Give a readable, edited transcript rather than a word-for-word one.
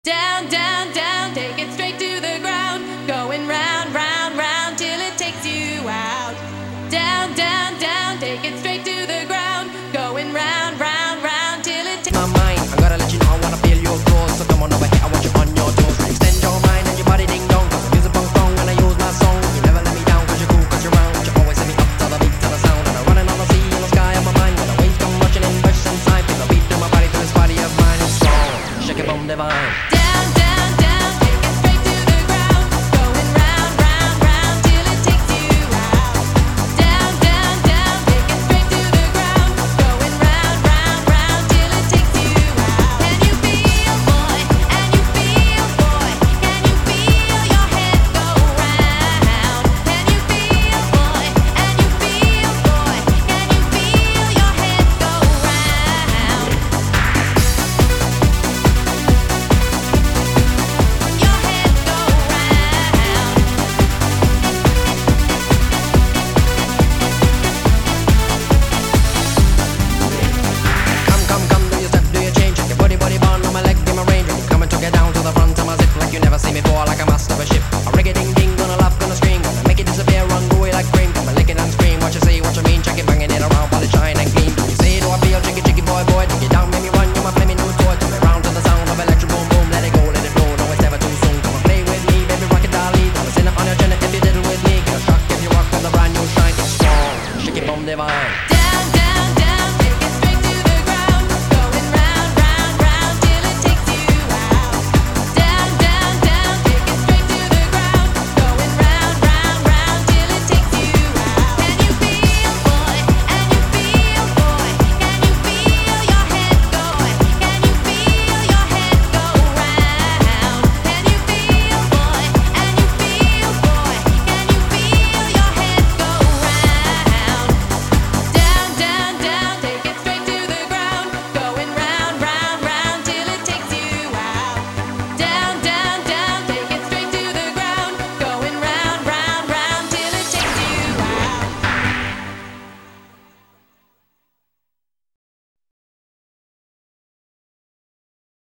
Down, down, down, take it straight to the ground. Going round, round, round till it takes you out. Down, down, down, take it straight to the ground. Going round, round, round till it takes my mind. I'm gonna let you know I wanna feel your clothes. So come on over here, I want you on your toes. Extend your mind and your body ding dong. Cause the music bong bong when I use my song. You never let me down cause you're cool, cause you're round. You always set me up to the beat, to the sound. And I'm running on the sea in the sky of my mind. When the waves come rushing in, burst inside. Feel the beat through my body, through this body of mine. It's strong, shake it, boom, divine. down, down.